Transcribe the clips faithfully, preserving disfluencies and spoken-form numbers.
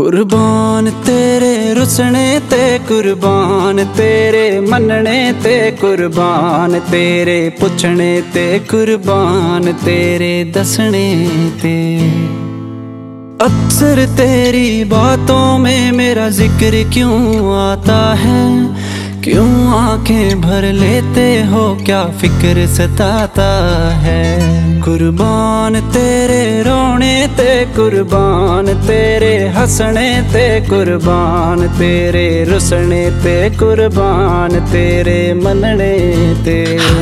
कुर्बान तेरे रुसने ते कुर्बान तेरे मनने ते कुर्बान तेरे पुछने ते कुर्बान तेरे दसने ते। अक्सर तेरी बातों में मेरा जिक्र क्यों आता है, क्यों आंखें भर लेते हो, क्या फिक्र सताता है। कुर्बान तेरे रोने ते कुर्बान तेरे हंसने ते कुर्बान तेरे रुसने ते कुर्बान तेरे मनने ते।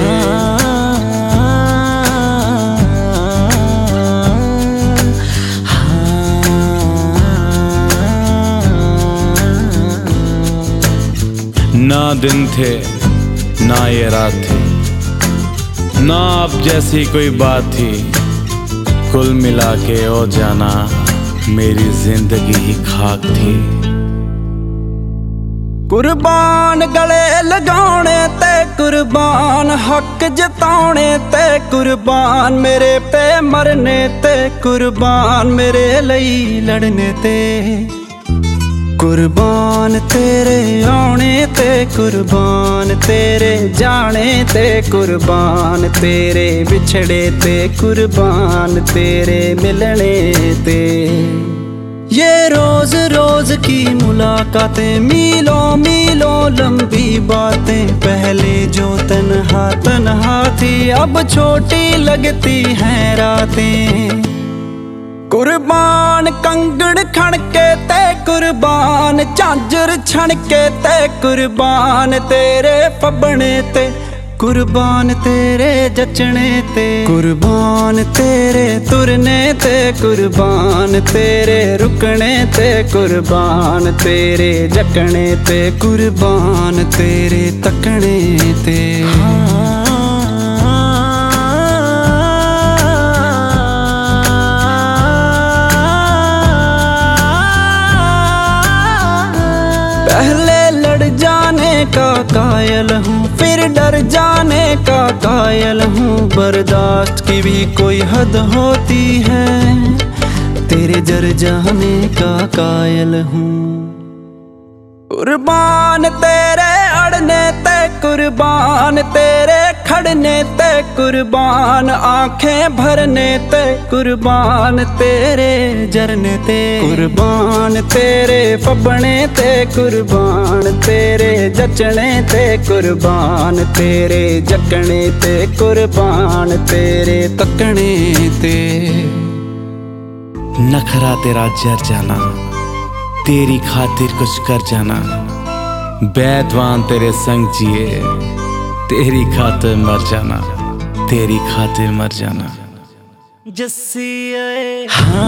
ना दिन थे ना ये रात थी, ना अब जैसी कोई बात थी, कुल मिला के ओ जाना मेरी जिंदगी ही खाक थी। कुर्बान गले लगाने ते कुर्बान हक जताने ते कुर्बान मेरे पे मरने ते कुर्बान मेरे लई लड़ने ते। कुर्बान तेरे आने ते कुर्बान तेरे जाने ते कुर्बान तेरे बिछड़े ते कुर्बान तेरे मिलने ते। ये रोज रोज की मुलाकातें मीलों मीलों लंबी बातें, पहले जो तन्हा तन्हा थी अब छोटी लगती हैं रातें। कुर्बान कंगड़ खड़के ते कुर्बान झांझर छणके ते कुर्बान तेरे फबने ते कुर्बान तेरे जचने ते। कुर्बान तेरे तुरने ते कुर्बान तेरे रुकने ते कुर्बान तेरे जकने ते कुर्बान तेरे तकने ते। पहले लड़ जाने का कायल हूँ, फिर डर जाने का कायल हूँ, बर्दाश्त की भी कोई हद होती है, तेरे जर जाने का कायल हूँ। कुर्बान तेरे अड़ने ते कुर्बान तेरे खड़ने ते कुर्बान आंखें भरने ते कुर्बान तेरे जरने ते। कुर्बान तेरे फबने ते कुर्बान तेरे जचने ते कुर्बान तेरे जकने ते कुर्बान तेरे तकने ते। नखरा तेरा जर जाना, तेरी खातिर कुछ कर जाना, बैदवान तेरे संग जिए, तेरी खातिर मर जाना, तेरी खातिर मर जाना। जस्सी आए हाँ